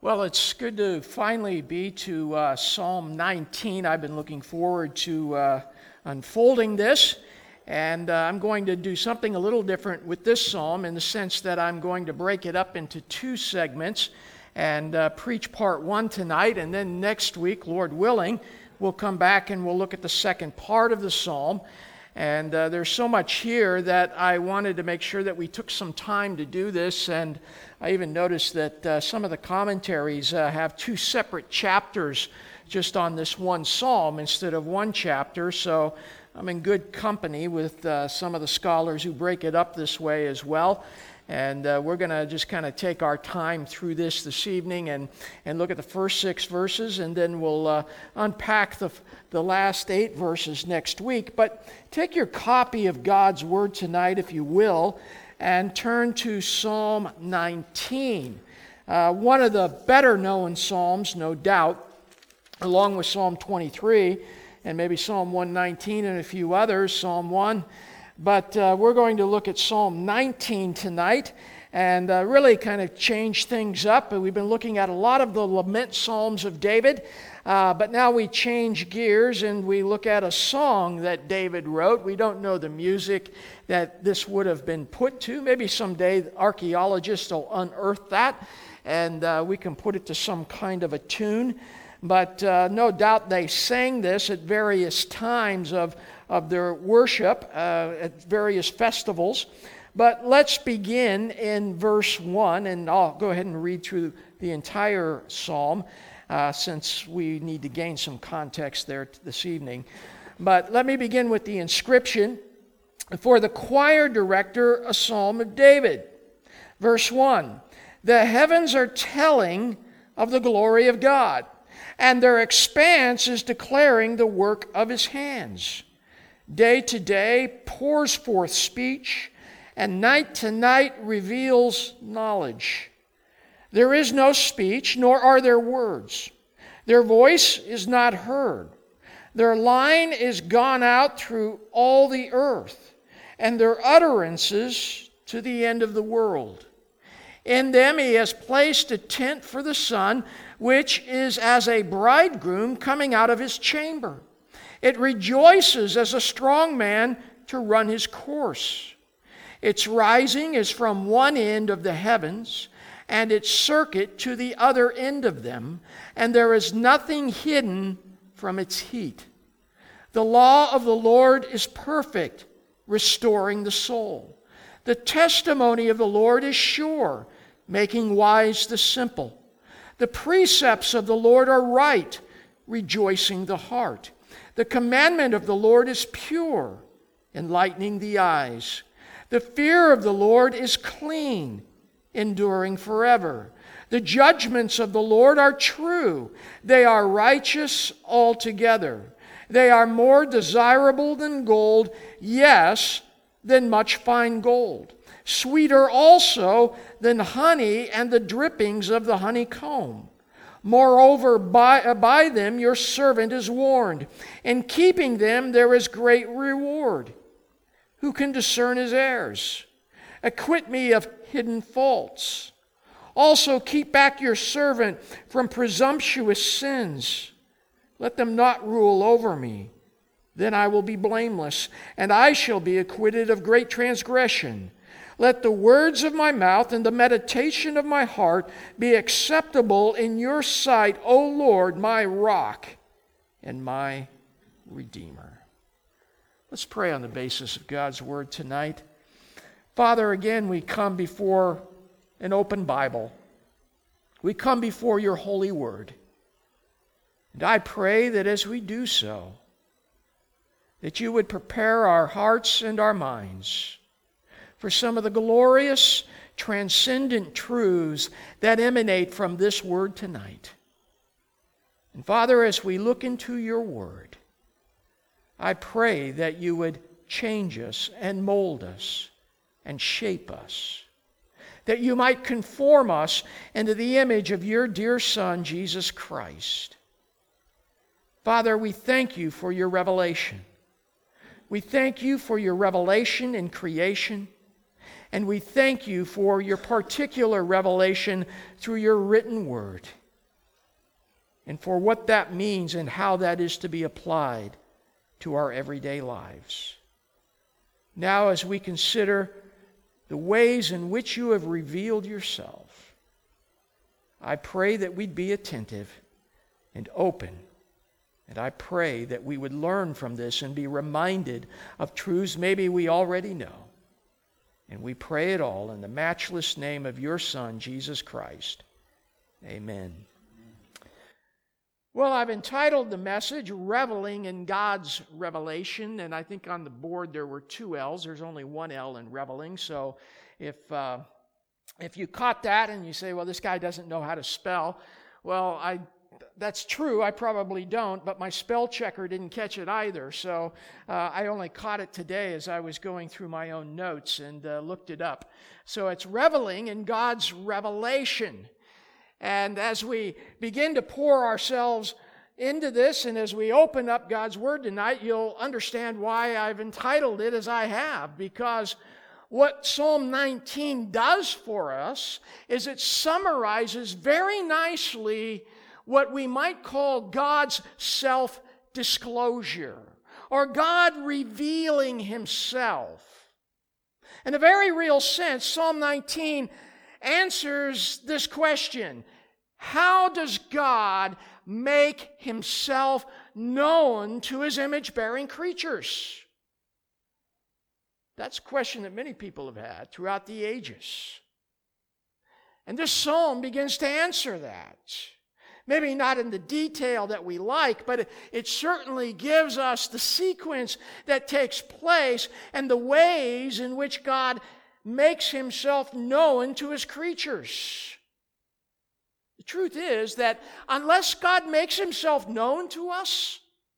Well, it's good to finally be to Psalm 19. I've been looking forward to unfolding this, and I'm going to do something a little different with this psalm in the sense that I'm going to break it up into two segments and preach part one tonight, and then next week, Lord willing, we'll come back and we'll look at the second part of the psalm. And there's so much here that I wanted to make sure that we took some time to do this, and I even noticed that some of the commentaries have two separate chapters just on this one psalm instead of one chapter, so I'm in good company with some of the scholars who break it up this way as well. And we're going to just kind of take our time through this evening and look at the first 6 verses, and then we'll unpack the last 8 verses next week. But take your copy of God's Word tonight, if you will, and turn to Psalm 19. One of the better known psalms, no doubt, along with Psalm 23 and maybe Psalm 119 and a few others, Psalm 1. But we're going to look at Psalm 19 tonight and really kind of change things up. We've been looking at a lot of the lament psalms of David, but now we change gears and we look at a song that David wrote. We don't know the music that this would have been put to. Maybe someday archaeologists will unearth that and we can put it to some kind of a tune. But no doubt they sang this at various times of their worship at various festivals. But let's begin in verse 1, and I'll go ahead and read through the entire psalm since we need to gain some context there this evening. But let me begin with the inscription. For the choir director, a psalm of David. Verse 1, the heavens are telling of the glory of God, and their expanse is declaring the work of his hands. Day to day pours forth speech, and night to night reveals knowledge. There is no speech, nor are there words. Their voice is not heard. Their line is gone out through all the earth, and their utterances to the end of the world. In them he has placed a tent for the sun, which is as a bridegroom coming out of his chamber. It rejoices as a strong man to run his course. Its rising is from one end of the heavens, and its circuit to the other end of them, and there is nothing hidden from its heat. The law of the Lord is perfect, restoring the soul. The testimony of the Lord is sure, making wise the simple. The precepts of the Lord are right, rejoicing the heart. The commandment of the Lord is pure, enlightening the eyes. The fear of the Lord is clean, enduring forever. The judgments of the Lord are true. They are righteous altogether. They are more desirable than gold, yes, than much fine gold. Sweeter also than honey and the drippings of the honeycomb. Moreover, by them your servant is warned. In keeping them there is great reward. Who can discern his errors? Acquit me of hidden faults. Also keep back your servant from presumptuous sins. Let them not rule over me. Then I will be blameless, and I shall be acquitted of great transgression. Let the words of my mouth and the meditation of my heart be acceptable in your sight, O Lord, my rock and my redeemer. Let's pray on the basis of God's word tonight. Father, again, we come before an open Bible. We come before your holy word. And I pray that as we do so, that you would prepare our hearts and our minds for some of the glorious, transcendent truths that emanate from this word tonight. And Father, as we look into your word, I pray that you would change us and mold us and shape us, that you might conform us into the image of your dear Son, Jesus Christ. Father, we thank you for your revelation. We thank you for your revelation in creation. And we thank you for your particular revelation through your written word, and for what that means and how that is to be applied to our everyday lives. Now, as we consider the ways in which you have revealed yourself, I pray that we'd be attentive and open. And I pray that we would learn from this and be reminded of truths maybe we already know. And we pray it all in the matchless name of your Son, Jesus Christ. Amen. Well, I've entitled the message, Reveling in God's Revelation, and I think on the board there were 2 L's. There's only 1 L in reveling, so if you caught that and you say, well, this guy doesn't know how to spell, well, that's true, I probably don't, but my spell checker didn't catch it either, so I only caught it today as I was going through my own notes and looked it up. So it's reveling in God's revelation. And as we begin to pour ourselves into this, and as we open up God's Word tonight, you'll understand why I've entitled it as I have, because what Psalm 19 does for us is it summarizes very nicely what we might call God's self-disclosure, or God revealing Himself. In a very real sense, Psalm 19 answers this question: how does God make Himself known to His image-bearing creatures? That's a question that many people have had throughout the ages. And this psalm begins to answer that. Maybe not in the detail that we like, but it certainly gives us the sequence that takes place and the ways in which God makes Himself known to His creatures. The truth is that unless God makes Himself known to us,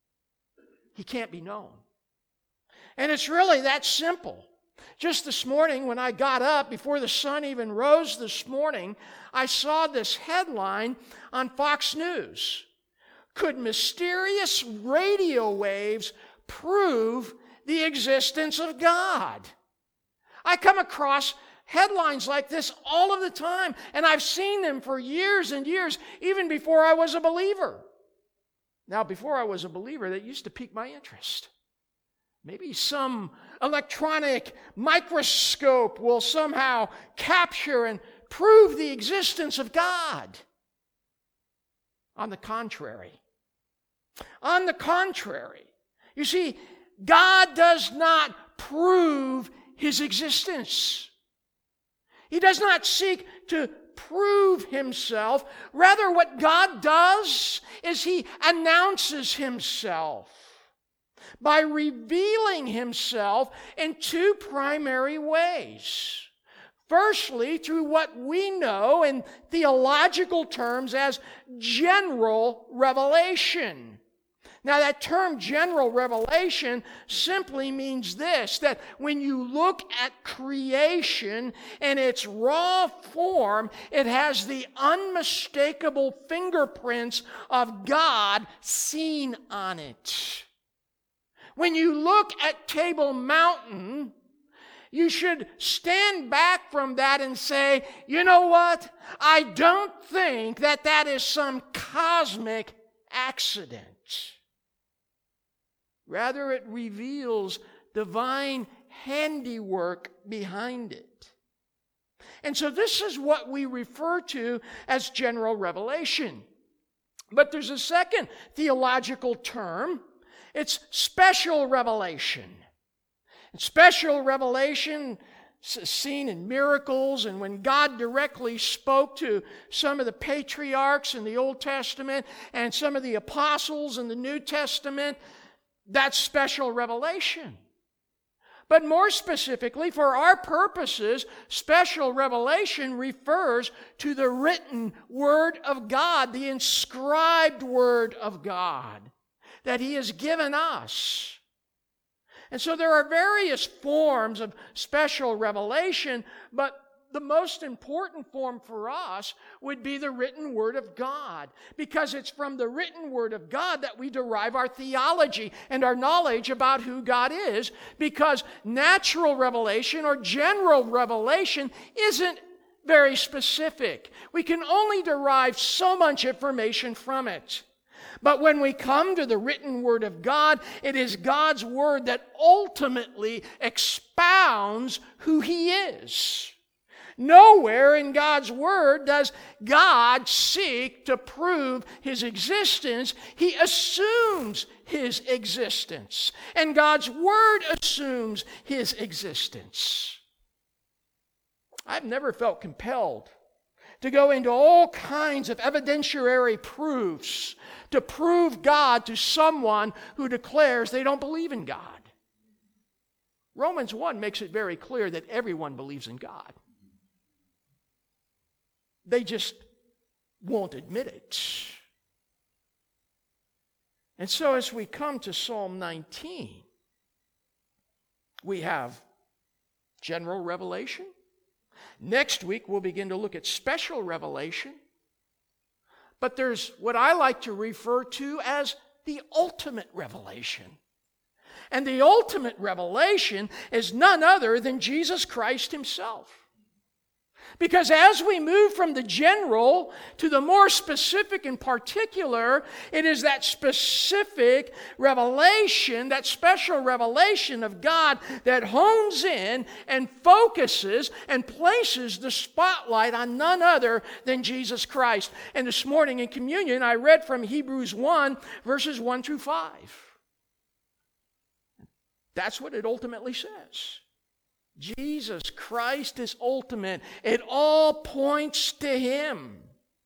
He can't be known. And it's really that simple. Just this morning when I got up, before the sun even rose this morning, I saw this headline on Fox News. Could mysterious radio waves prove the existence of God? I come across headlines like this all of the time, and I've seen them for years and years, even before I was a believer. Now, before I was a believer, that used to pique my interest. Maybe some electronic microscope will somehow capture and prove the existence of God. On the contrary, you see, God does not prove His existence. He does not seek to prove Himself. Rather, what God does is He announces Himself by revealing Himself in 2 primary ways. Firstly, through what we know in theological terms as general revelation. Now, that term general revelation simply means this, that when you look at creation in its raw form, it has the unmistakable fingerprints of God seen on it. When you look at Table Mountain, you should stand back from that and say, you know what? I don't think that is some cosmic accident. Rather, it reveals divine handiwork behind it. And so this is what we refer to as general revelation. But there's a second theological term. It's special revelation. And special revelation is seen in miracles, and when God directly spoke to some of the patriarchs in the Old Testament and some of the apostles in the New Testament, that's special revelation. But more specifically, for our purposes, special revelation refers to the written Word of God, the inscribed Word of God that He has given us. And so there are various forms of special revelation, but the most important form for us would be the written Word of God, because it's from the written Word of God that we derive our theology and our knowledge about who God is, because natural revelation or general revelation isn't very specific. We can only derive so much information from it. But when we come to the written Word of God, it is God's Word that ultimately expounds who He is. Nowhere in God's Word does God seek to prove His existence. He assumes His existence. And God's Word assumes His existence. I've never felt compelled to go into all kinds of evidentiary proofs to prove God to someone who declares they don't believe in God. Romans 1 makes it very clear that everyone believes in God. They just won't admit it. And so as we come to Psalm 19, we have general revelation. Next week we'll begin to look at special revelation. But there's what I like to refer to as the ultimate revelation. And the ultimate revelation is none other than Jesus Christ Himself. Because as we move from the general to the more specific and particular, it is that specific revelation, that special revelation of God that hones in and focuses and places the spotlight on none other than Jesus Christ. And this morning in communion, I read from Hebrews 1, verses 1 through 5. That's what it ultimately says. Jesus Christ is ultimate. It all points to Him.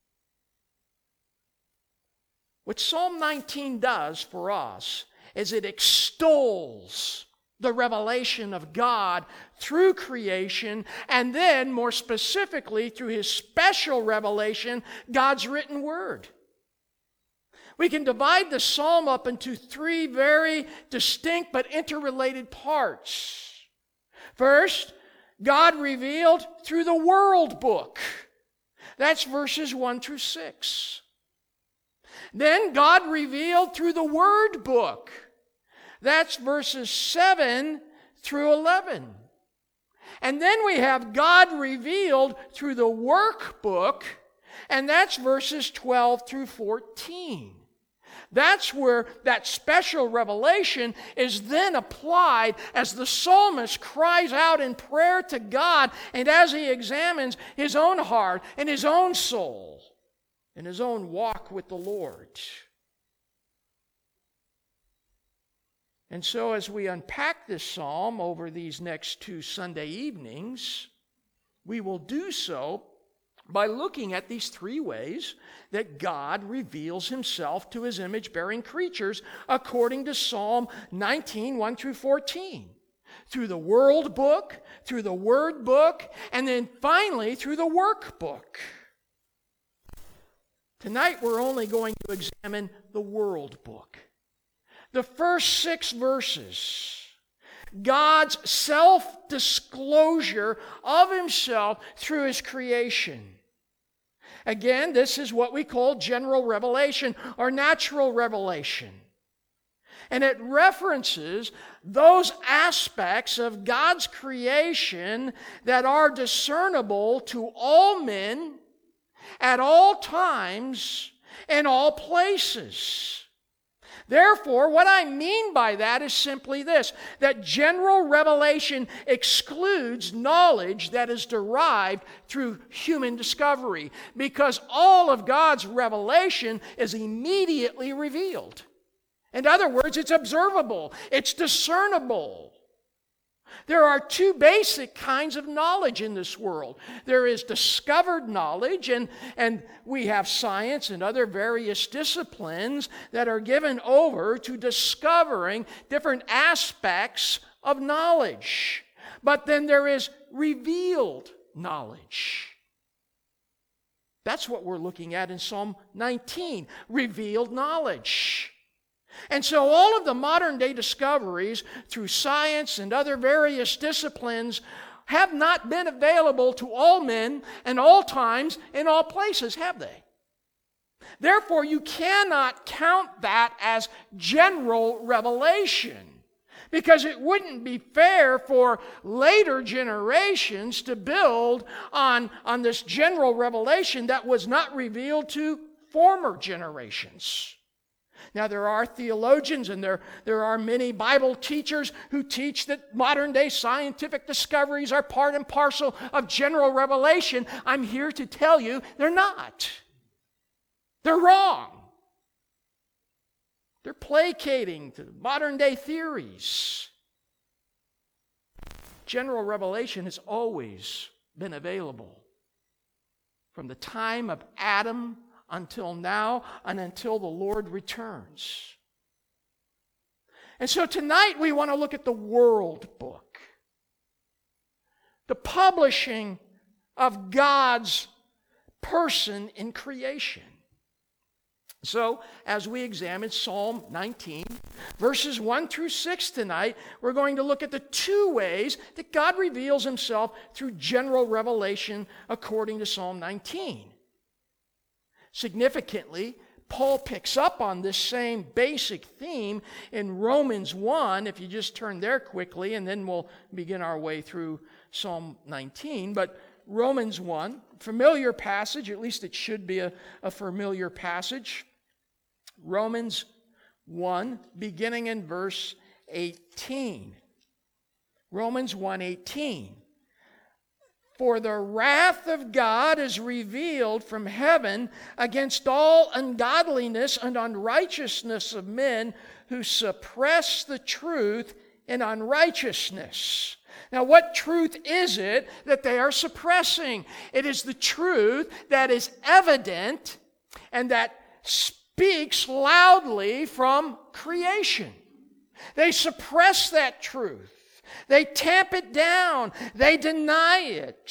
What Psalm 19 does for us is it extols the revelation of God through creation, and then more specifically through His special revelation, God's written Word. We can divide the psalm up into three very distinct but interrelated parts. First, God revealed through the World Book. That's verses 1 through 6. Then God revealed through the Word Book. That's verses 7 through 11. And then we have God revealed through the Workbook, and that's verses 12 through 14. That's where that special revelation is then applied as the psalmist cries out in prayer to God and as he examines his own heart and his own soul and his own walk with the Lord. And so as we unpack this psalm over these next 2 Sunday evenings, we will do so by looking at these 3 ways that God reveals Himself to His image-bearing creatures according to Psalm 19, 1 through 14. Through the World Book, through the Word Book, and then finally through the Workbook. Tonight we're only going to examine the World Book. The first 6 verses. God's self-disclosure of Himself through His creation. Again, this is what we call general revelation or natural revelation. And it references those aspects of God's creation that are discernible to all men at all times and all places. Therefore, what I mean by that is simply this, that general revelation excludes knowledge that is derived through human discovery, because all of God's revelation is immediately revealed. In other words, it's observable, it's discernible. There are 2 basic kinds of knowledge in this world. There is discovered knowledge, and we have science and other various disciplines that are given over to discovering different aspects of knowledge. But then there is revealed knowledge. That's what we're looking at in Psalm 19, revealed knowledge. And so all of the modern day discoveries through science and other various disciplines have not been available to all men and all times in all places, have they? Therefore, you cannot count that as general revelation, because it wouldn't be fair for later generations to build on this general revelation that was not revealed to former generations. Now, there are theologians and there are many Bible teachers who teach that modern-day scientific discoveries are part and parcel of general revelation. I'm here to tell you they're not. They're wrong. They're placating to modern-day theories. General revelation has always been available from the time of Adam until now and until the Lord returns. And so tonight we want to look at the World Book, the publishing of God's person in creation. So, as we examine Psalm 19, verses 1 through 6 tonight, we're going to look at the two ways that God reveals himself through general revelation according to Psalm 19. Significantly, Paul picks up on this same basic theme in Romans 1, if you just turn there quickly, and then we'll begin our way through Psalm 19. But Romans 1, familiar passage, at least it should be a familiar passage. Romans 1, beginning in verse 18. Romans 1:18. For the wrath of God is revealed from heaven against all ungodliness and unrighteousness of men who suppress the truth in unrighteousness. Now, what truth is it that they are suppressing? It is the truth that is evident and that speaks loudly from creation. They suppress that truth. They tamp it down. They deny it.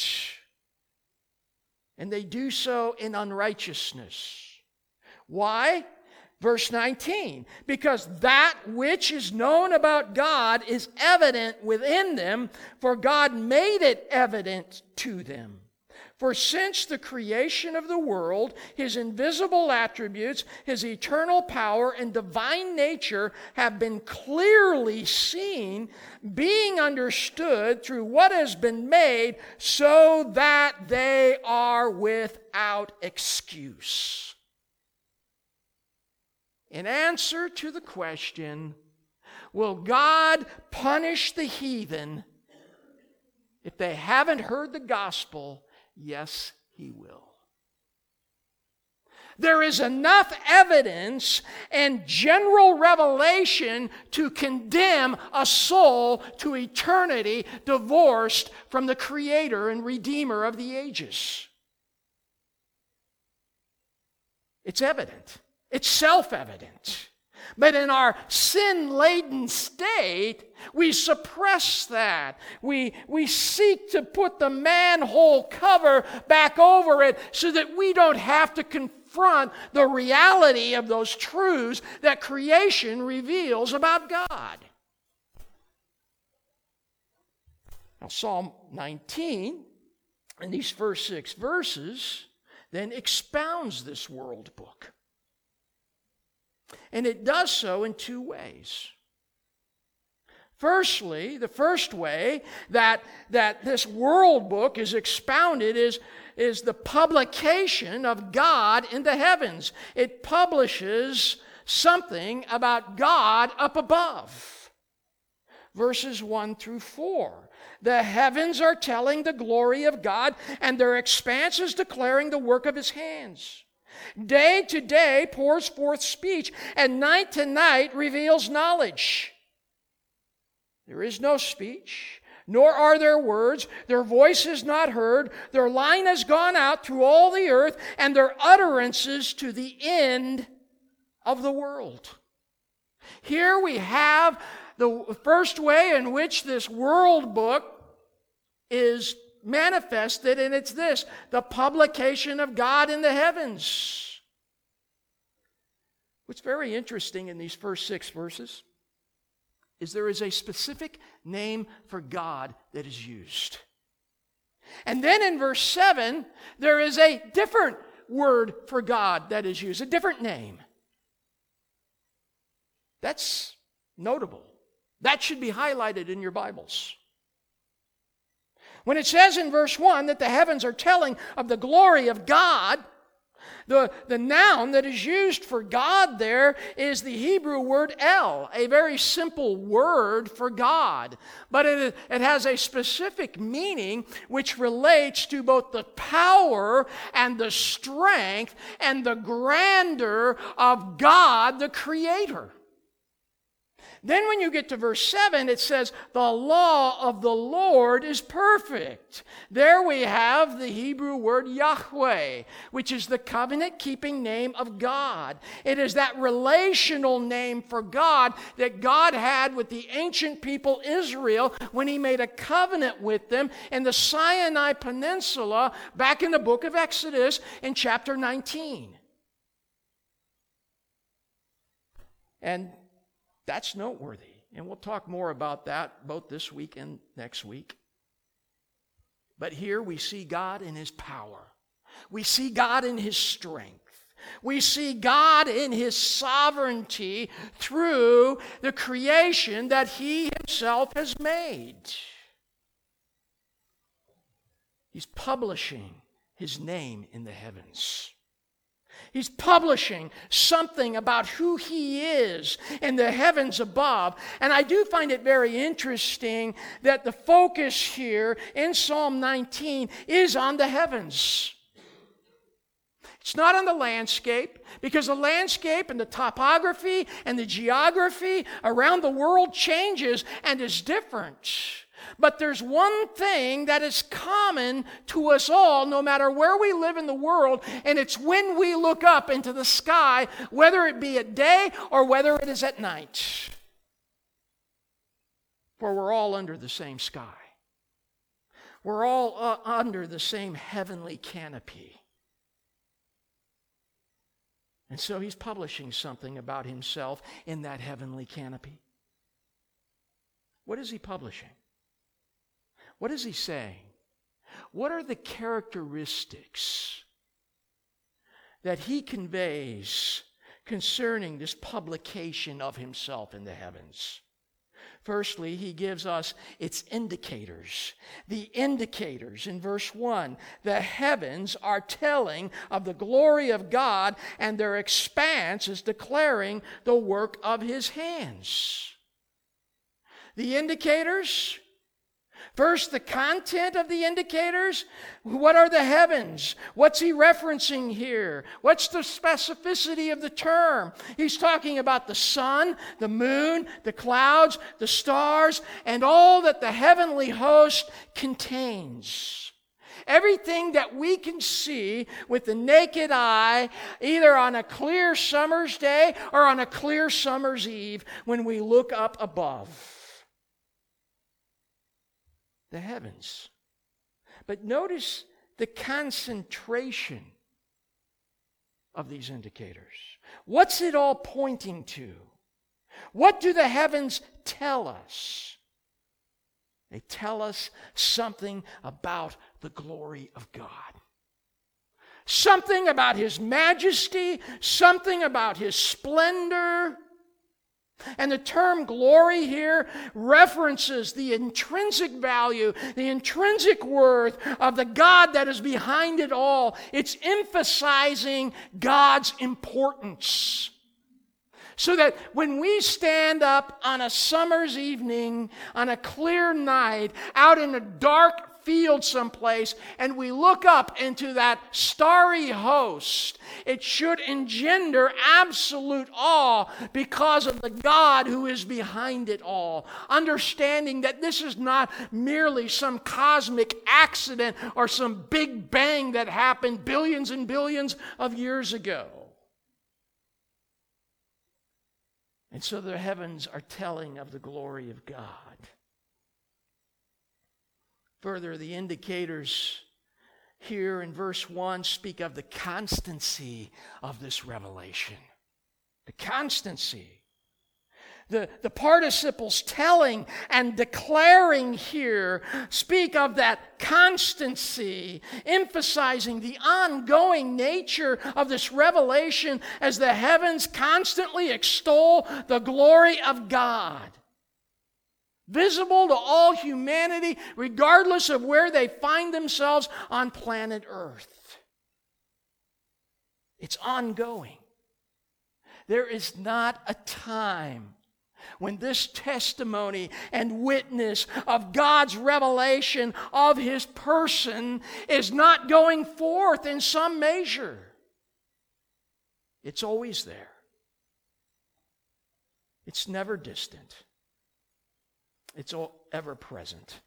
And they do so in unrighteousness. Why? Verse 19, because that which is known about God is evident within them, for God made it evident to them. For since the creation of the world, his invisible attributes, his eternal power and divine nature have been clearly seen, being understood through what has been made, so that they are without excuse. In answer to the question, will God punish the heathen if they haven't heard the gospel? Yes, he will. There is enough evidence and general revelation to condemn a soul to eternity divorced from the Creator and Redeemer of the ages. It's evident. It's self-evident. But in our sin-laden state, we suppress that. We seek to put the manhole cover back over it so that we don't have to confront the reality of those truths that creation reveals about God. Now, Psalm 19, in these first 6 verses, then expounds this world book. And it does so in 2 ways. Firstly, the first way that this world book is expounded is the publication of God in the heavens. It publishes something about God up above. Verses 1 through 4. The heavens are telling the glory of God, and their expanse is declaring the work of his hands. Day to day pours forth speech, and night to night reveals knowledge. There is no speech, nor are there words. Their voice is not heard. Their line has gone out through all the earth, and their utterances to the end of the world. Here we have the first way in which this world book is manifested, and it's this: the publication of God in the heavens. What's very interesting in these first 6 verses is there is a specific name for God that is used. And then in verse 7, there is a different word for God that is used, a different name. That's notable. That should be highlighted in your Bibles. When it says in verse 1 that the heavens are telling of the glory of God, the noun that is used for God there is the Hebrew word El, a very simple word for God. But it has a specific meaning which relates to both the power and the strength and the grandeur of God, the Creator. Then when you get to verse 7, it says, the law of the Lord is perfect. There we have the Hebrew word Yahweh, which is the covenant-keeping name of God. It is that relational name for God that God had with the ancient people Israel when He made a covenant with them in the Sinai Peninsula back in the book of Exodus in chapter 19. And that's noteworthy, and we'll talk more about that both this week and next week. But here we see God in His power. We see God in His strength. We see God in His sovereignty through the creation that He Himself has made. He's publishing His name in the heavens. He's publishing something about who He is in the heavens above. And I do find it very interesting that the focus here in Psalm 19 is on the heavens. It's not on the landscape, because the landscape and the topography and the geography around the world changes and is different. But there's one thing that is common to us all, no matter where we live in the world, and it's when we look up into the sky, whether it be at day or whether it is at night. For we're all under the same sky. We're all under the same heavenly canopy. And so He's publishing something about Himself in that heavenly canopy. What is He publishing? What is He saying? What are the characteristics that He conveys concerning this publication of Himself in the heavens? Firstly, He gives us its indicators. The indicators in verse 1. The heavens are telling of the glory of God, and their expanse is declaring the work of His hands. The indicators. First, the content of the indicators. What are the heavens? What's he referencing here? What's the specificity of the term? He's talking about the sun, the moon, the clouds, the stars, and all that the heavenly host contains. Everything that we can see with the naked eye, either on a clear summer's day or on a clear summer's eve when we look up above. The heavens. But notice the concentration of these indicators. What's it all pointing to? What do the heavens tell us? They tell us something about the glory of God. Something about His majesty, something about His splendor. And the term glory here references the intrinsic value, the intrinsic worth of the God that is behind it all. It's emphasizing God's importance. So that when we stand up on a summer's evening, on a clear night, out in a dark field someplace, and we look up into that starry host, it should engender absolute awe because of the God who is behind it all. Understanding that this is not merely some cosmic accident or some big bang that happened billions and billions of years ago. And so the heavens are telling of the glory of God. Further, the indicators here in verse 1 speak of the constancy of this revelation. The constancy. The participles telling and declaring here speak of that constancy, emphasizing the ongoing nature of this revelation as the heavens constantly extol the glory of God, visible to all humanity, regardless of where they find themselves on planet Earth. It's ongoing. There is not a time when this testimony and witness of God's revelation of His person is not going forth in some measure. It's always there. It's never distant. It's ever present.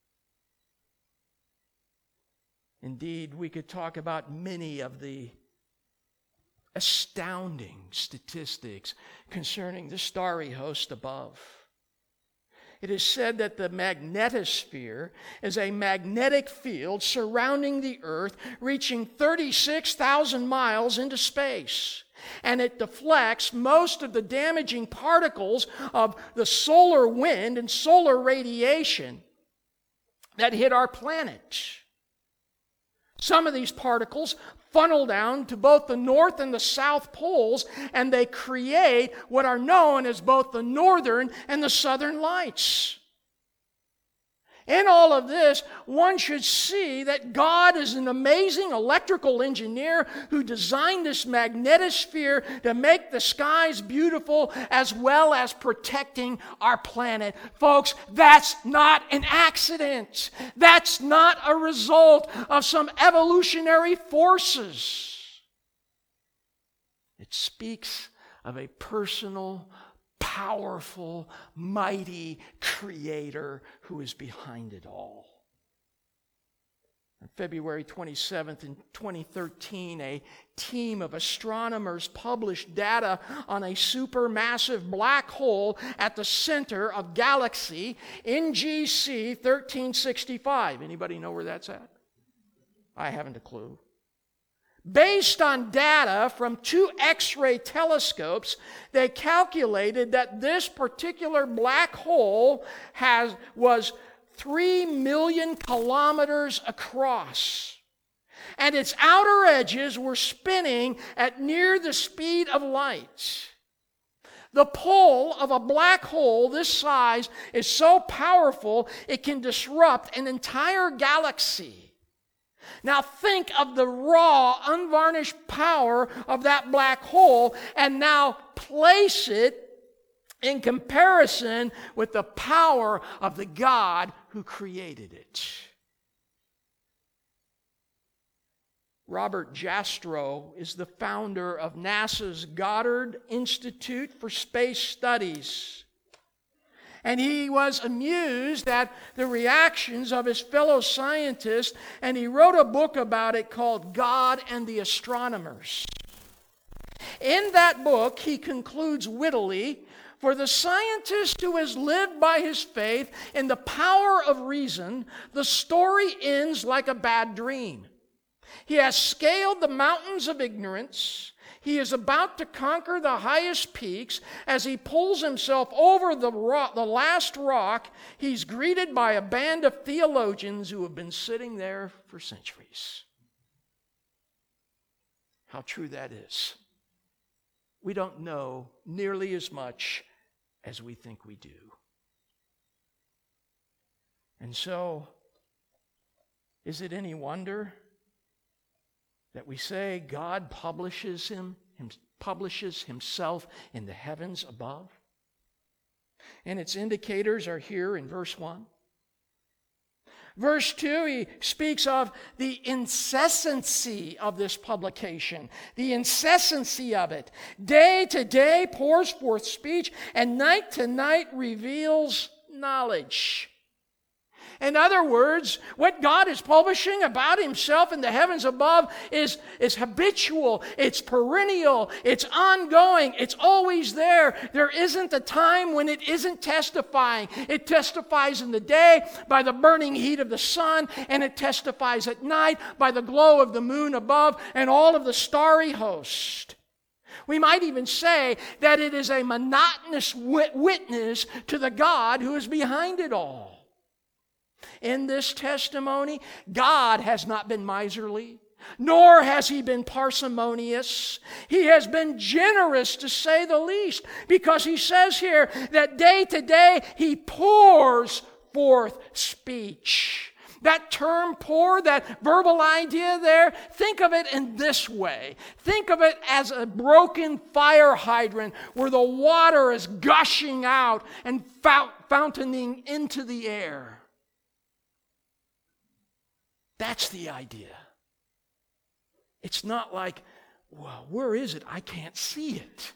Indeed, we could talk about many of the astounding statistics concerning the starry host above. It is said that the magnetosphere is a magnetic field surrounding the earth, reaching 36,000 miles into space. And it deflects most of the damaging particles of the solar wind and solar radiation that hit our planet. Some of these particles funnel down to both the north and the south poles, and they create what are known as both the northern and the southern lights. In all of this, one should see that God is an amazing electrical engineer who designed this magnetosphere to make the skies beautiful as well as protecting our planet. Folks, that's not an accident. That's not a result of some evolutionary forces. It speaks of a personal, powerful, mighty Creator who is behind it all. On February 27th in 2013, a team of astronomers published data on a supermassive black hole at the center of galaxy NGC 1365. Anybody know where that's at? I haven't a clue. Based on data from 2 X-ray telescopes, they calculated that this particular black hole was 3 million kilometers across. And its outer edges were spinning at near the speed of light. The pull of a black hole this size is so powerful it can disrupt an entire galaxy. Now think of the raw, unvarnished power of that black hole, and now place it in comparison with the power of the God who created it. Robert Jastrow is the founder of NASA's Goddard Institute for Space Studies. And he was amused at the reactions of his fellow scientists, and he wrote a book about it called God and the Astronomers. In that book, he concludes wittily, "For the scientist who has lived by his faith in the power of reason, the story ends like a bad dream. He has scaled the mountains of ignorance. He is about to conquer the highest peaks. As he pulls himself over the last rock, he's greeted by a band of theologians who have been sitting there for centuries." How true that is. We don't know nearly as much as we think we do. And so, is it any wonder that we say God publishes himself in the heavens above? And its indicators are here in verse 1. Verse 2, he speaks of the incessancy of this publication. The incessancy of it. Day to day pours forth speech, and night to night reveals knowledge. In other words, what God is publishing about himself in the heavens above is habitual, it's perennial, it's ongoing, it's always there. There isn't a time when it isn't testifying. It testifies in the day by the burning heat of the sun, and it testifies at night by the glow of the moon above and all of the starry host. We might even say that it is a monotonous witness to the God who is behind it all. In this testimony, God has not been miserly, nor has He been parsimonious. He has been generous, to say the least, because He says here that day to day He pours forth speech. That term pour, that verbal idea there, think of it in this way. Think of it as a broken fire hydrant where the water is gushing out and fountaining into the air. That's the idea. It's not like, well, where is it? I can't see it.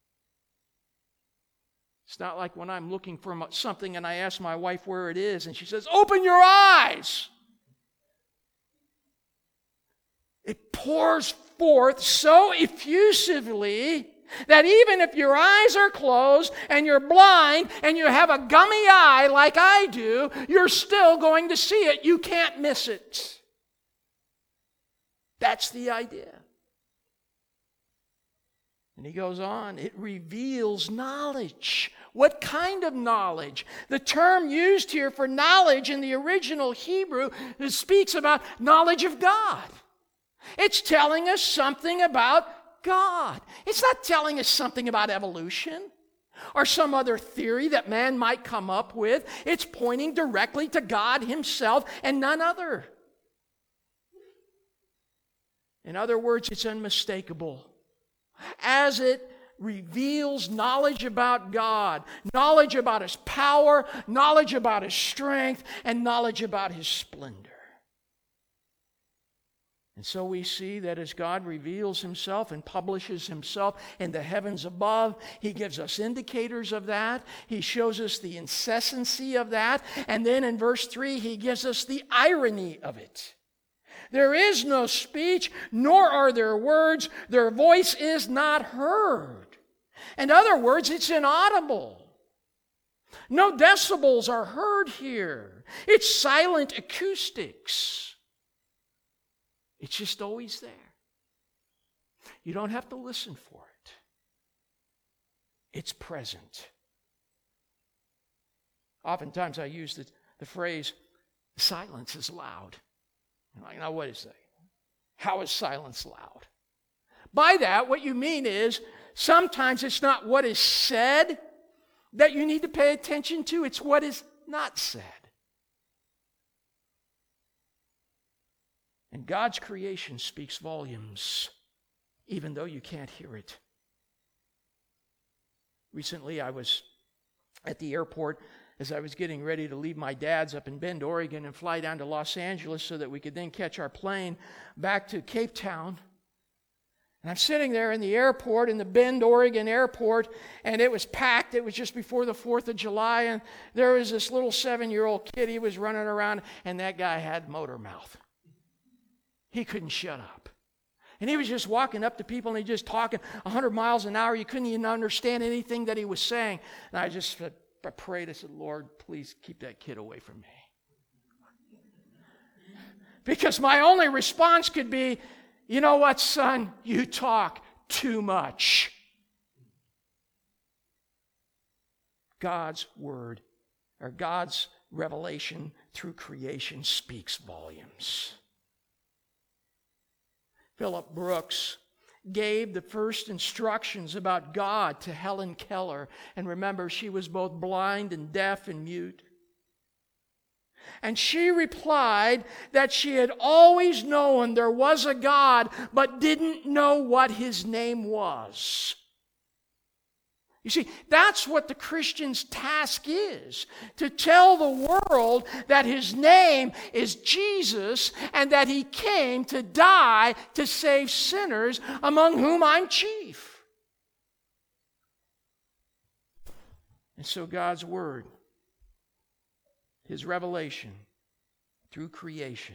It's not like when I'm looking for something and I ask my wife where it is and she says, open your eyes. It pours forth so effusively that even if your eyes are closed and you're blind and you have a gummy eye like I do, you're still going to see it. You can't miss it. That's the idea. And he goes on, it reveals knowledge. What kind of knowledge? The term used here for knowledge in the original Hebrew speaks about knowledge of God. It's telling us something about God. It's not telling us something about evolution or some other theory that man might come up with. It's pointing directly to God Himself and none other. In other words, it's unmistakable. As it reveals knowledge about God, knowledge about His power, knowledge about His strength, and knowledge about His splendor. And so we see that as God reveals Himself and publishes Himself in the heavens above, He gives us indicators of that. He shows us the incessancy of that. And then in verse 3, He gives us the irony of it. There is no speech, nor are there words. Their voice is not heard. In other words, it's inaudible. No decibels are heard here. It's silent acoustics. It's just always there. You don't have to listen for it. It's present. Oftentimes I use the phrase, silence is loud. Like, now wait a second. How is silence loud? By that, what you mean is, sometimes it's not what is said that you need to pay attention to, it's what is not said. And God's creation speaks volumes, even though you can't hear it. Recently, I was at the airport as I was getting ready to leave my dad's up in Bend, Oregon, and fly down to Los Angeles so that we could then catch our plane back to Cape Town. And I'm sitting there in the airport, in the Bend, Oregon airport, and it was packed. It was just before the 4th of July, and there was this little 7-year-old kid. He was running around, and that guy had motor mouth. He couldn't shut up. And he was just walking up to people, and he just talking 100 miles an hour. You couldn't even understand anything that he was saying. And I prayed, I said, Lord, please keep that kid away from me. Because my only response could be, you know what, son? You talk too much. God's word, or God's revelation through creation speaks volumes. Philip Brooks gave the first instructions about God to Helen Keller. And remember, she was both blind and deaf and mute. And she replied that she had always known there was a God, but didn't know what His name was. You see, that's what the Christian's task is, to tell the world that His name is Jesus and that He came to die to save sinners, among whom I'm chief. And so God's Word, His revelation through creation,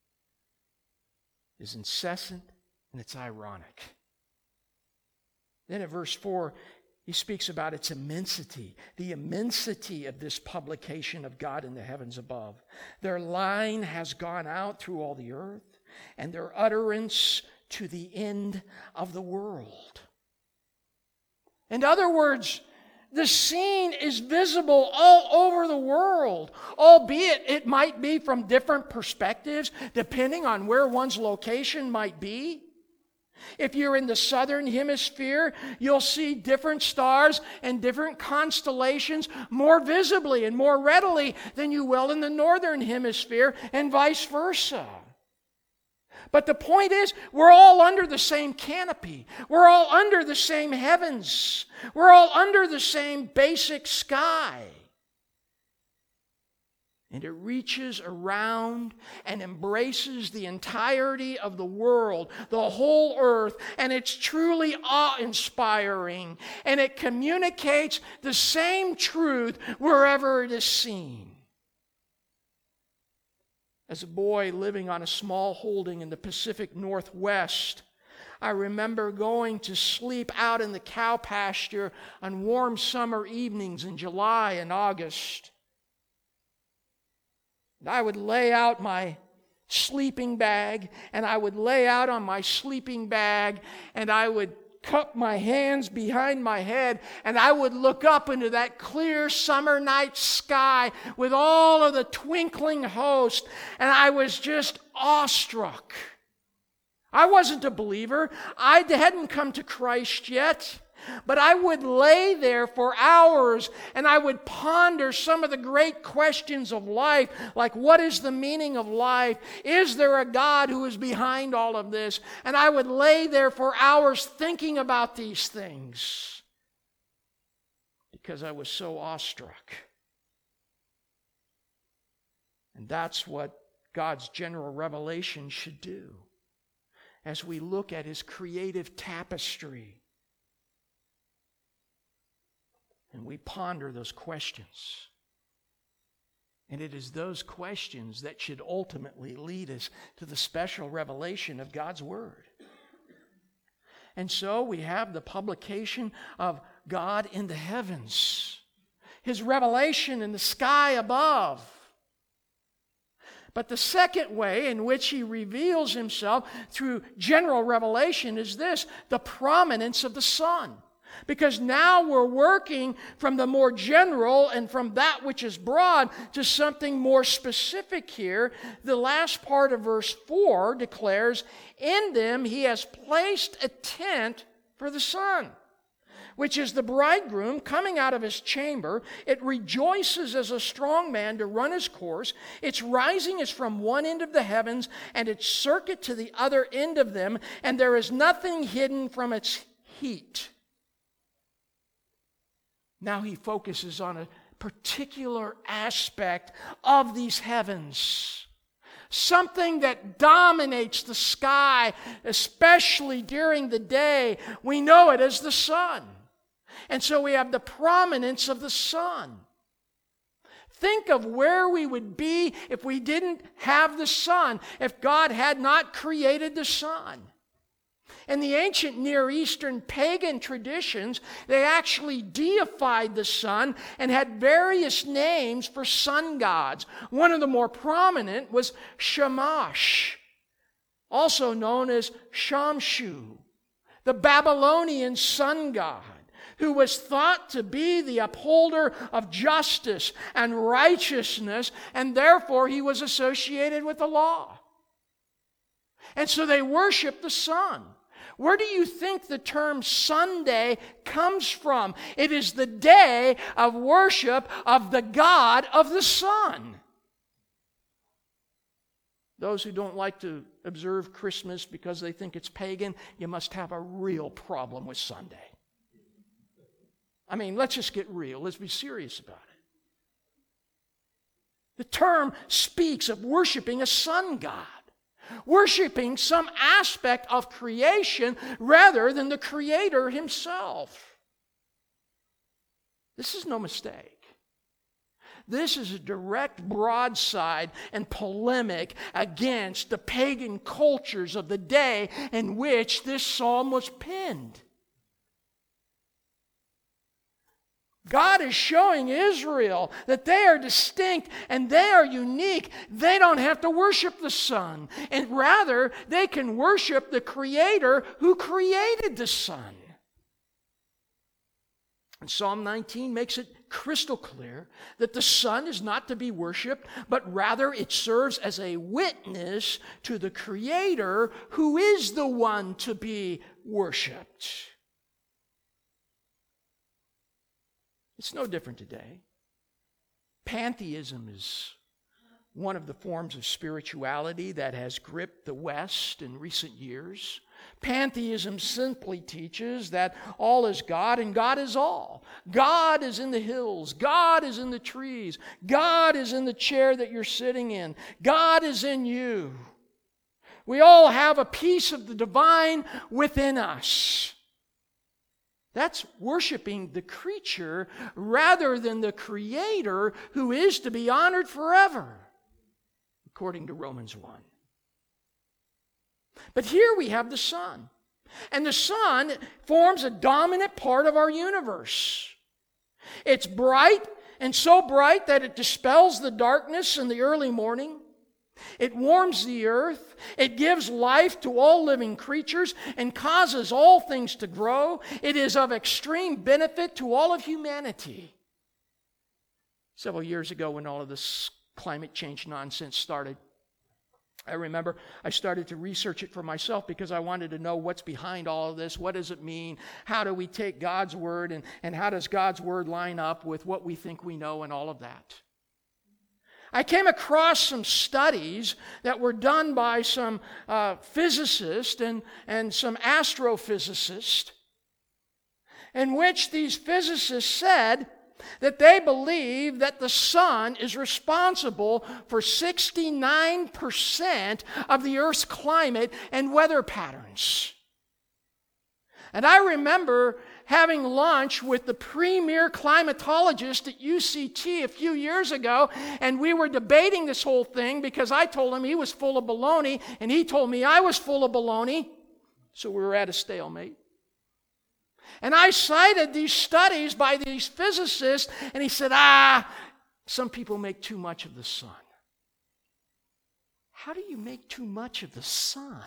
is incessant and it's ironic. Then in verse 4, he speaks about its immensity, the immensity of this publication of God in the heavens above. Their line has gone out through all the earth, and their utterance to the end of the world. In other words, the scene is visible all over the world, albeit it might be from different perspectives, depending on where one's location might be. If you're in the southern hemisphere, you'll see different stars and different constellations more visibly and more readily than you will in the northern hemisphere, and vice versa. But the point is, we're all under the same canopy. We're all under the same heavens. We're all under the same basic sky. And it reaches around and embraces the entirety of the world, the whole earth, and it's truly awe-inspiring. And it communicates the same truth wherever it is seen. As a boy living on a small holding in the Pacific Northwest, I remember going to sleep out in the cow pasture on warm summer evenings in July and August. And I would lay out my sleeping bag, and I would lay out on my sleeping bag, and I would cup my hands behind my head, and I would look up into that clear summer night sky with all of the twinkling host, and I was just awestruck. I wasn't a believer. I hadn't come to Christ yet. But I would lay there for hours and I would ponder some of the great questions of life, like what is the meaning of life? Is there a God who is behind all of this? And I would lay there for hours thinking about these things because I was so awestruck. And that's what God's general revelation should do as we look at His creative tapestry. And we ponder those questions. And it is those questions that should ultimately lead us to the special revelation of God's Word. And so we have the publication of God in the heavens, His revelation in the sky above. But the second way in which He reveals Himself through general revelation is this: the prominence of the Son. Because now we're working from the more general and from that which is broad to something more specific here. The last part of verse 4 declares, "In them He has placed a tent for the Son, which is the bridegroom coming out of his chamber. It rejoices as a strong man to run his course. Its rising is from one end of the heavens, and its circuit to the other end of them, and there is nothing hidden from its heat." Now he focuses on a particular aspect of these heavens. Something that dominates the sky, especially during the day. We know it as the sun. And so we have the prominence of the sun. Think of where we would be if we didn't have the sun, if God had not created the sun. In the ancient Near Eastern pagan traditions, they actually deified the sun and had various names for sun gods. One of the more prominent was Shamash, also known as Shamshu, the Babylonian sun god, who was thought to be the upholder of justice and righteousness, and therefore he was associated with the law. And so they worshiped the sun. Where do you think the term Sunday comes from? It is the day of worship of the God of the sun. Those who don't like to observe Christmas because they think it's pagan, you must have a real problem with Sunday. I mean, let's just get real. Let's be serious about it. The term speaks of worshiping a sun god, worshiping some aspect of creation rather than the Creator Himself. This is no mistake. This is a direct broadside and polemic against the pagan cultures of the day in which this psalm was penned. God is showing Israel that they are distinct and they are unique. They don't have to worship the sun, and rather they can worship the Creator who created the sun. And Psalm 19 makes it crystal clear that the Son is not to be worshiped, but rather it serves as a witness to the Creator, who is the one to be worshiped. It's no different today. Pantheism is one of the forms of spirituality that has gripped the West in recent years. Pantheism simply teaches that all is God and God is all. God is in the hills. God is in the trees. God is in the chair that you're sitting in. God is in you. We all have a piece of the divine within us. That's worshiping the creature rather than the Creator, who is to be honored forever, according to Romans 1. But here we have the sun. And the sun forms a dominant part of our universe. It's bright, and so bright that it dispels the darkness in the early morning. It warms the earth. It gives life to all living creatures and causes all things to grow. It is of extreme benefit to all of humanity. Several years ago, when all of this climate change nonsense started, I remember I started to research it for myself because I wanted to know what's behind all of this. What does it mean? How do we take God's Word and how does God's Word line up with what we think we know and all of that? I came across some studies that were done by some physicists and some astrophysicists, in which these physicists said that they believe that the sun is responsible for 69% of the Earth's climate and weather patterns. And I remember having lunch with the premier climatologist at UCT a few years ago, and we were debating this whole thing because I told him he was full of baloney, and he told me I was full of baloney. So we were at a stalemate. And I cited these studies by these physicists, and he said, some people make too much of the sun. How do you make too much of the sun?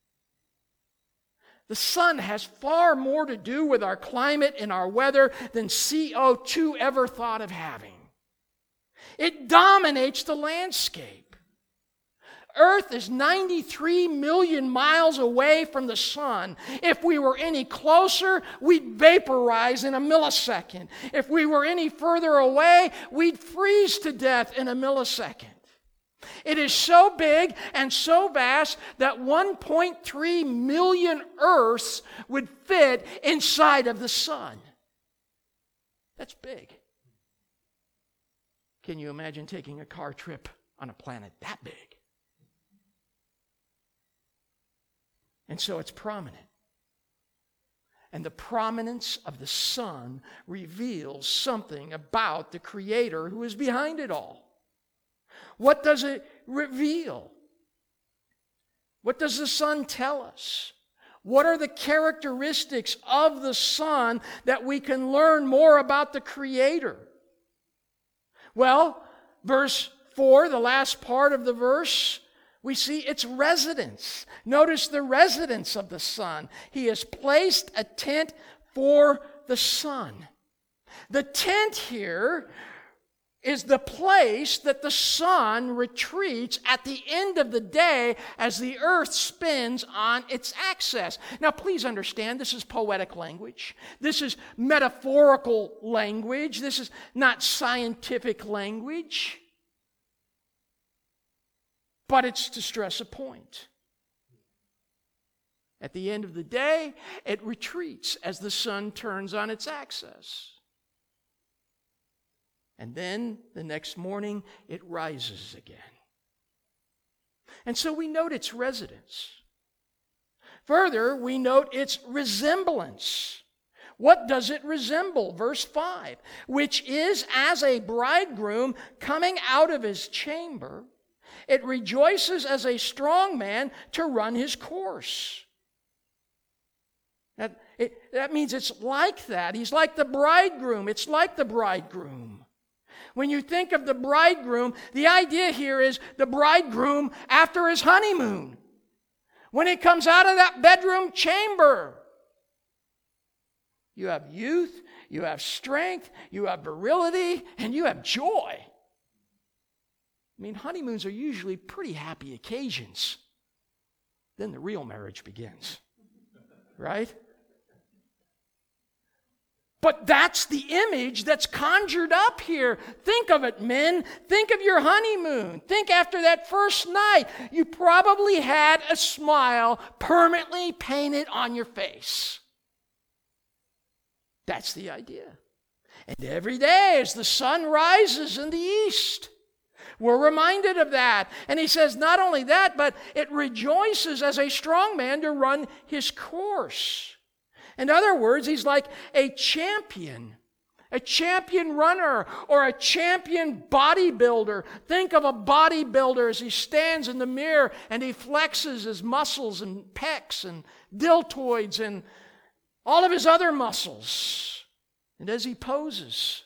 The sun has far more to do with our climate and our weather than CO2 ever thought of having. It dominates the landscape. Earth is 93 million miles away from the sun. If we were any closer, we'd vaporize in a millisecond. If we were any further away, we'd freeze to death in a millisecond. It is so big and so vast that 1.3 million Earths would fit inside of the sun. That's big. Can you imagine taking a car trip on a planet that big? And so it's prominent. And the prominence of the sun reveals something about the Creator who is behind it all. What does it reveal? What does the sun tell us? What are the characteristics of the sun that we can learn more about the Creator? Well, verse 4, the last part of the verse, we see its residence. Notice the residence of the sun. He has placed a tent for the sun. The tent here is the place that the sun retreats at the end of the day as the earth spins on its axis. Now, please understand, this is poetic language. This is metaphorical language. This is not scientific language. But it's to stress a point. At the end of the day, it retreats as the sun turns on its axis. And then the next morning, it rises again. And so we note its residence. Further, we note its resemblance. What does it resemble? Verse 5, which is as a bridegroom coming out of his chamber. It rejoices as a strong man to run his course. That means it's like that. He's like the bridegroom. It's like the bridegroom. When you think of the bridegroom, the idea here is the bridegroom after his honeymoon. When he comes out of that bedroom chamber. You have youth, you have strength, you have virility, and you have joy. I mean, honeymoons are usually pretty happy occasions. Then the real marriage begins, right? But that's the image that's conjured up here. Think of it, men. Think of your honeymoon. Think after that first night, you probably had a smile permanently painted on your face. That's the idea. And every day as the sun rises in the east, we're reminded of that. And he says not only that, but it rejoices as a strong man to run his course. In other words, he's like a champion runner or a champion bodybuilder. Think of a bodybuilder as he stands in the mirror and he flexes his muscles and pecs and deltoids and all of his other muscles. And as he poses,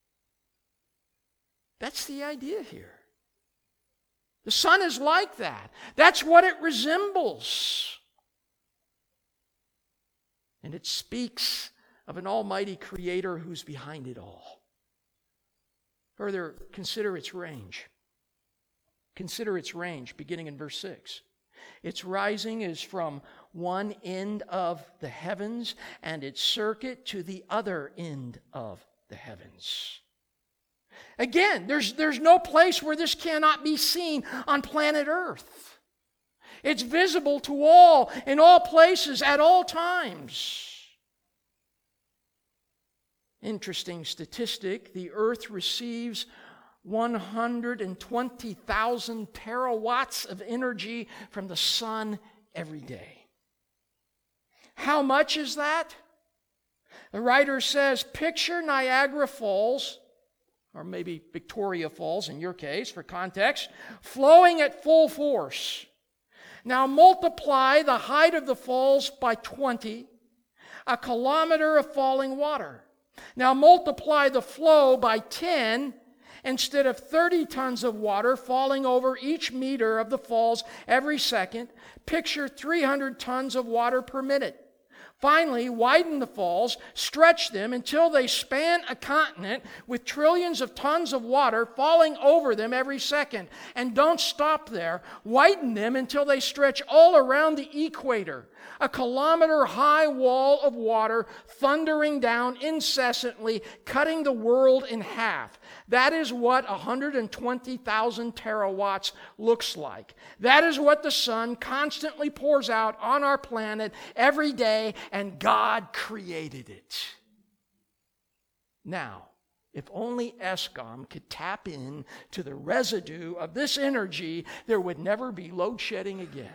that's the idea here. The sun is like that. That's what it resembles. And it speaks of an almighty creator who's behind it all. Further, consider its range. Consider its range, beginning in verse 6. Its rising is from one end of the heavens, and its circuit to the other end of the heavens. Again, there's no place where this cannot be seen on planet Earth. It's visible to all, in all places, at all times. Interesting statistic, the Earth receives 120,000 terawatts of energy from the sun every day. How much is that? The writer says, picture Niagara Falls, or maybe Victoria Falls in your case, for context, flowing at full force. Now multiply the height of the falls by 20, a kilometer of falling water. Now multiply the flow by 10, instead of 30 tons of water falling over each meter of the falls every second. Picture 300 tons of water per minute. Finally, widen the falls, stretch them until they span a continent with trillions of tons of water falling over them every second. And don't stop there. Widen them until they stretch all around the equator. A kilometer-high wall of water thundering down incessantly, cutting the world in half. That is what 120,000 terawatts looks like. That is what the sun constantly pours out on our planet every day, and God created it. Now, if only Eskom could tap in to the residue of this energy, there would never be load shedding again.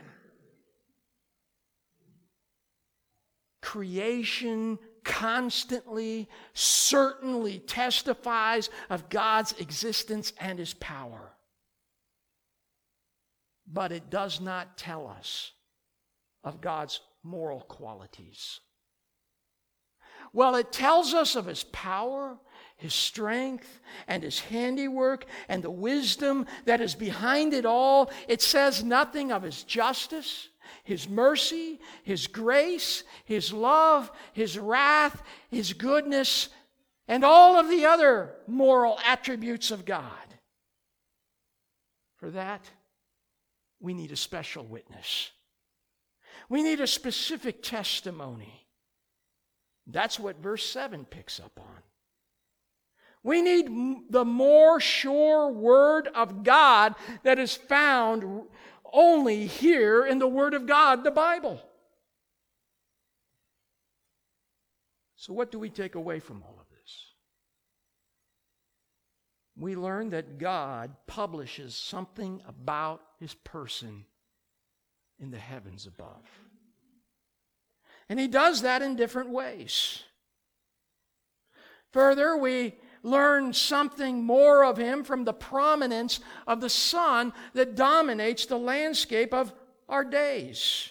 Creation constantly, certainly testifies of God's existence and His power. But it does not tell us of God's moral qualities. Well, it tells us of His power, His strength, and His handiwork, and the wisdom that is behind it all. It says nothing of His justice, His mercy, His grace, His love, His wrath, His goodness, and all of the other moral attributes of God. For that, we need a special witness. We need a specific testimony. That's what verse 7 picks up on. We need the more sure word of God that is found only here in the Word of God, the Bible. So what do we take away from all of this? We learn that God publishes something about His person in the heavens above. And He does that in different ways. Further, we learn something more of Him from the prominence of the sun that dominates the landscape of our days.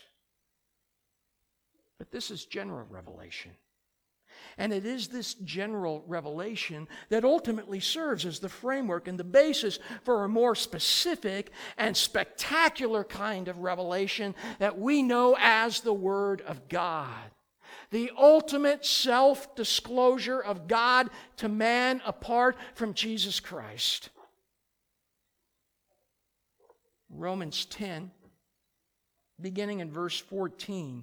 But this is general revelation. And it is this general revelation that ultimately serves as the framework and the basis for a more specific and spectacular kind of revelation that we know as the Word of God. The ultimate self-disclosure of God to man apart from Jesus Christ. Romans 10, beginning in verse 14,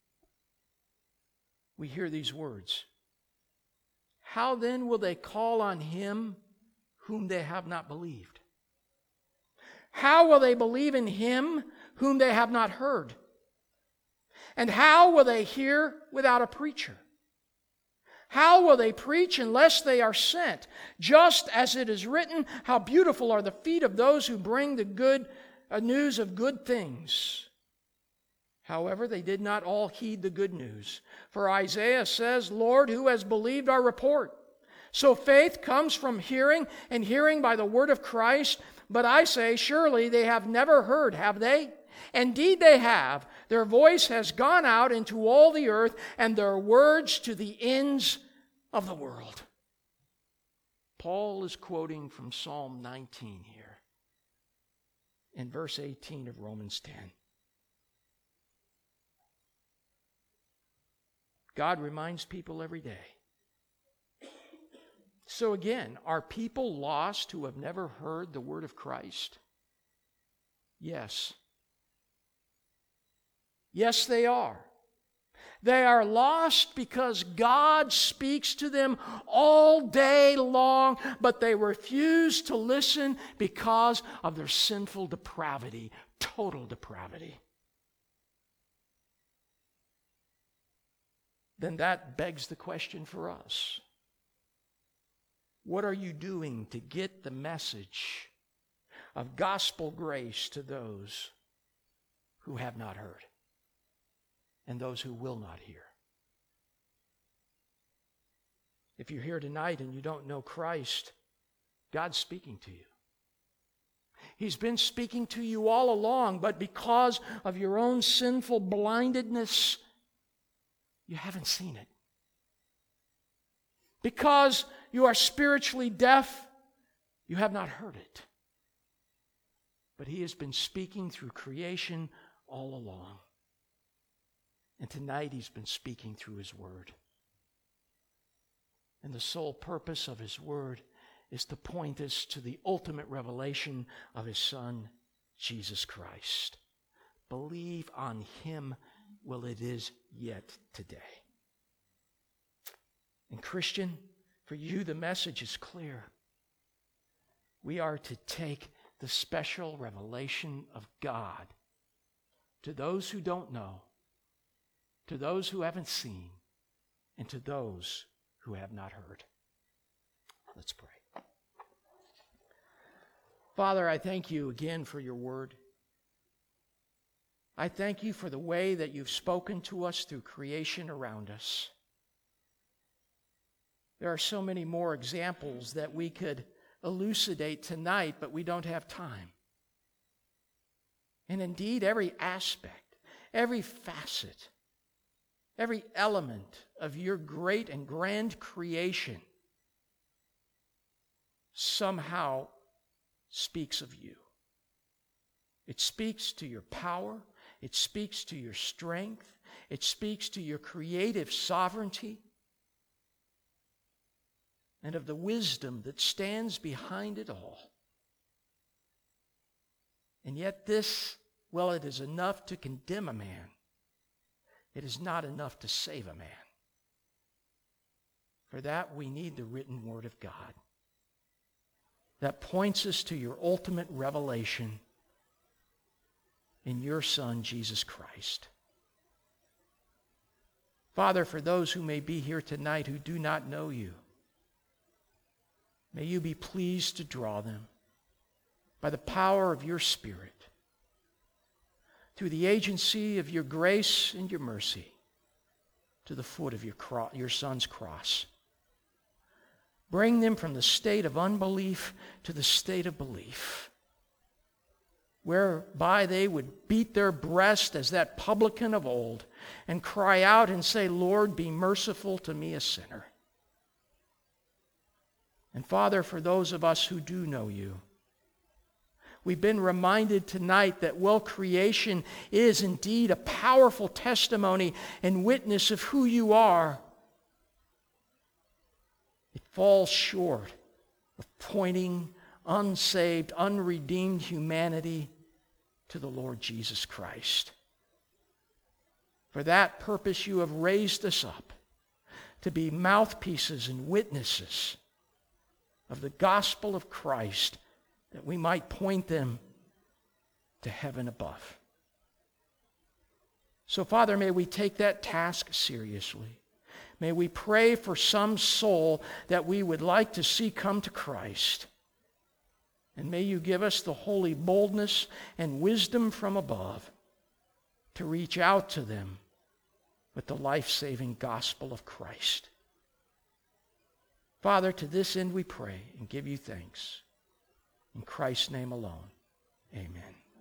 we hear these words. How then will they call on him whom they have not believed? How will they believe in him whom they have not heard? And how will they hear without a preacher? How will they preach unless they are sent? Just as it is written, how beautiful are the feet of those who bring the good news of good things. However, they did not all heed the good news. For Isaiah says, Lord, who has believed our report? So faith comes from hearing, and hearing by the word of Christ. But I say, surely they have never heard, have they? Indeed they have. Their voice has gone out into all the earth, and their words to the ends of the world. Paul is quoting from Psalm 19 here, in verse 18 of Romans 10. God reminds people every day. So again, are people lost who have never heard the word of Christ? Yes. Yes, they are. They are lost because God speaks to them all day long, but they refuse to listen because of their sinful depravity, total depravity. Then that begs the question for us. What are you doing to get the message of gospel grace to those who have not heard and those who will not hear? If you're here tonight and you don't know Christ, God's speaking to you. He's been speaking to you all along, but because of your own sinful blindedness, you haven't seen it. Because you are spiritually deaf, you have not heard it. But He has been speaking through creation all along. And tonight He's been speaking through His Word. And the sole purpose of His Word is to point us to the ultimate revelation of His Son, Jesus Christ. Believe on Him while it is yet today. And Christian, for you the message is clear. We are to take the special revelation of God to those who don't know, to those who haven't seen, and to those who have not heard. Let's pray. Father, I thank you again for your word. I thank you for the way that you've spoken to us through creation around us. There are so many more examples that we could elucidate tonight, but we don't have time. And indeed, every aspect, every facet, every element of your great and grand creation somehow speaks of you. It speaks to your power. It speaks to your strength. It speaks to your creative sovereignty and of the wisdom that stands behind it all. And yet this, well, it is enough to condemn a man. It is not enough to save a man. For that, we need the written word of God that points us to your ultimate revelation in your Son, Jesus Christ. Father, for those who may be here tonight who do not know you, may you be pleased to draw them by the power of your Spirit, through the agency of your grace and your mercy, to the foot of your Son's cross. Bring them from the state of unbelief to the state of belief, whereby they would beat their breast as that publican of old and cry out and say, Lord, be merciful to me, a sinner. And Father, for those of us who do know you, We've been reminded tonight that, well, creation is indeed a powerful testimony and witness of who you are. It falls short of pointing unsaved, unredeemed humanity to the Lord Jesus Christ. For that purpose you have raised us up to be mouthpieces and witnesses of the gospel of Christ, that we might point them to heaven above. So, Father, may we take that task seriously. May we pray for some soul that we would like to see come to Christ. And may you give us the holy boldness and wisdom from above to reach out to them with the life-saving gospel of Christ. Father, to this end we pray and give you thanks. In Christ's name alone, amen.